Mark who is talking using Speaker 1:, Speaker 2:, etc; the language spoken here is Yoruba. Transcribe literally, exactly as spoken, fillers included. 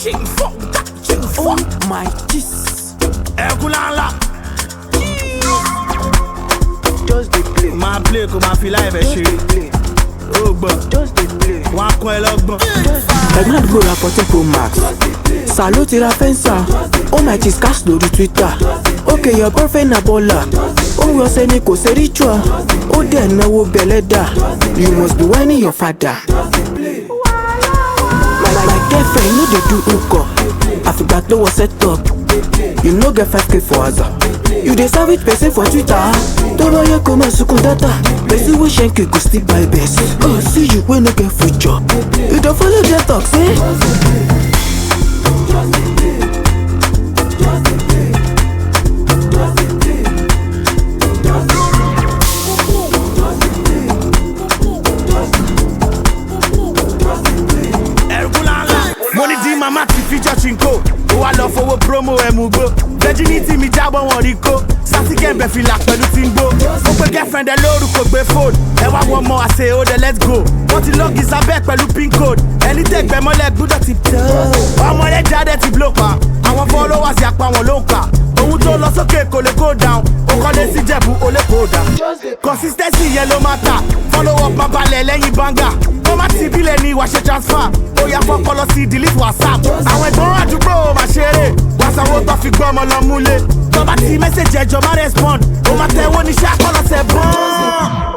Speaker 1: ching fuck that ching fuck.
Speaker 2: Oh my Jesus.
Speaker 1: Ekulala.
Speaker 2: Just dey play.
Speaker 1: Ma play ko ma fi live ẹ
Speaker 2: Just dey
Speaker 1: ṣeré.
Speaker 2: play.
Speaker 1: O gbọ́.
Speaker 2: Just dey play.
Speaker 1: Wọ́n á kún ẹ lọ́gbọ́n.
Speaker 2: Ẹ̀gbọ́n àdúgbò ra fourteen pro max. Salo ti ra fẹ́ǹsà. Oh my cheese cash lórí Twitter. Okay, your boyfriend na baller. Ó wí ọ̀sẹ̀ ni kò ṣe ritual. Ó dẹ̀ náwó bẹ̀lẹ́dà. You must be whining your father. My, my, my girlfriend no dey do hookah. Àfìgbà tó wọ set up. You no get five k for Aza. You dey serve it person for Twitter. Tó bá yẹ kó máa sunkún data. Person wey shank you go still buy best. Oh, see you wey no get future. You don follow their talk say.
Speaker 1: Money di mama ti feature chinko. Ó wá lọ fowó promo ẹ̀ mú gbó. Virginity mi jábọ̀ wọn rí kó. Sátí kẹ̀mbẹ̀ fìlà pẹ̀lú tí ń gbó. Ó pé girlfriend ẹ lórúkọ gbé phone. Ẹ wá wọ ọmọ àṣẹ òde let's go. Wọ́n ti lọ́ọ̀gì sábẹ́ pẹ̀lú pin code. Ẹni tẹ̀gbẹ́ mọ́lẹ̀ gbúdọ̀ ti tó. Ọmọ rẹ̀ jáde ti blow pa. Àwọn followers yapa wọn ló ń kà. Ohun tó lọ sókè kò lè go down. Ó kọ́lé sí Jẹ̀bú ó lè go down. Consistency yẹn ló máa tà. Follow up máa balẹ̀ lẹ́yìn banga. Wọ́n má ti bílẹ̀ ní ìwà ṣe transfer. Ó yá fọ́kọ́ lọ sí delete WhatsApp. Àwọn ẹ̀gbọ́n àdúgbò máa ṣeré. Wàsàwọ̀ tó fi gbọ́ ọmọ lọ múlé. Tó bá ti mẹ́sẹ̀jì ẹjọ́ má respond. Ó máa tẹ̀wọ́ níṣẹ́ akọ́lọ́sẹ̀ bọ́n.